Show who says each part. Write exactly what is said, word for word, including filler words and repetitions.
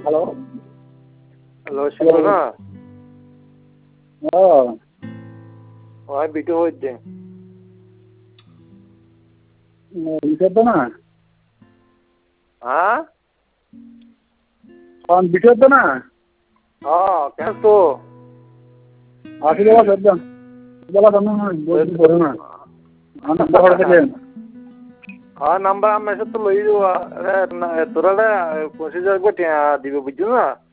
Speaker 1: hello
Speaker 2: hello Shibu না
Speaker 1: ও
Speaker 2: ওই B2 হইছে
Speaker 1: বিটু না
Speaker 2: হ্যাঁ
Speaker 1: কোন বিটু না
Speaker 2: হ্যাঁ কেন তো
Speaker 1: আসি বাবা সদ্দাম বলা কেন বলছি করো না আমি বড় থেকে
Speaker 2: হ্যাঁ নাম্বার আমি এসে তো লই যাবো তোরা পঁচিশ হাজার দিবে বুঝছো না